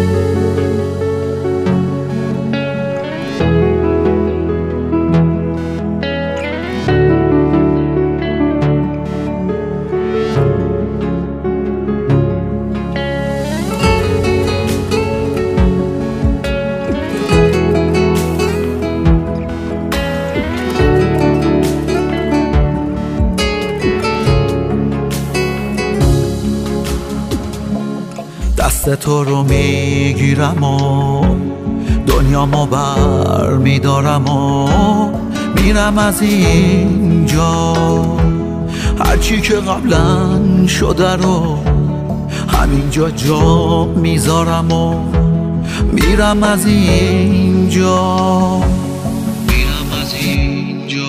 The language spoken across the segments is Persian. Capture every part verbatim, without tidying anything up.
دست تو رو میگیرم و دنیامو بر میدارم و میرم از اینجا. هرچی که قبلا شده رو همینجا جا میذارم و میرم از اینجا. میرم از اینجا.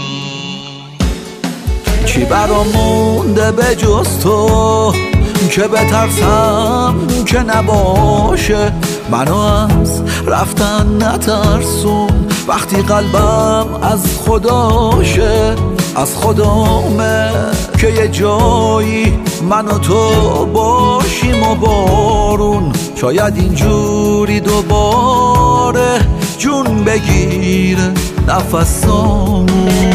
چی برام مونده به جز تو که بترسم که نباشه؟ منو از رفتن نترسون وقتی قلبم از خداشه. از خدامه که یه جایی من و تو باشیم و بارون شاید اینجوری دوباره جون بگیره نفسامون.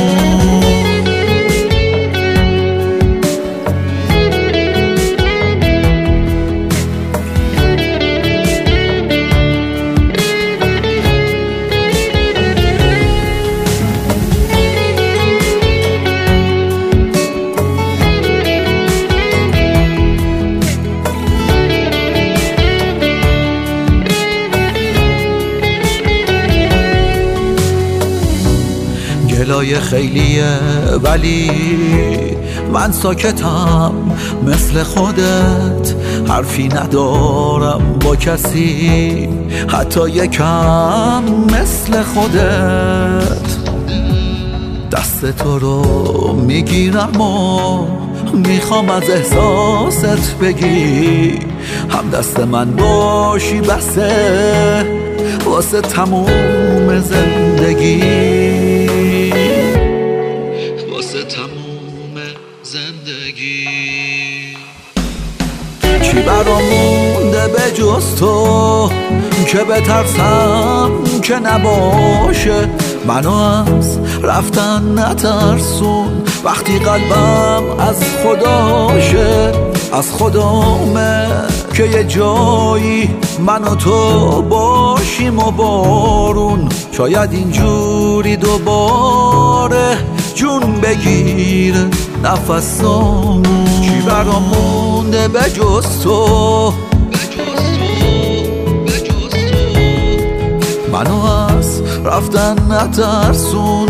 گلای خیلیه ولی من ساکتم مثل خودت، حرفی ندارم با کسی حتی یکم مثل خودت. دست تو رو میگیرم و میخوام از احساست بگی هم دست من باشی بسه واسه تموم زندگی. واسه تموم زندگی. چی برام مونده به جز تو که بترسم که نباشه؟ منو از رفتن نترسون وقتی قلبم از خداشه. از خدامه که یه جایی من و تو باشیم و بارون شاید اینجوری دوباره جون بگیره نفسامون. چی برام مونده به جز تو؟ منو از رفتن نترسون.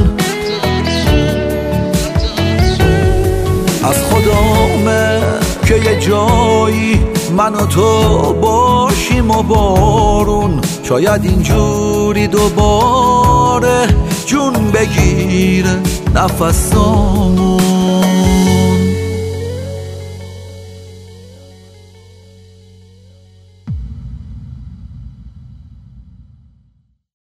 از خدامه که یه جایی من و تو باشیم و بارون شاید اینجوری دوباره جون بگیره نفسامون.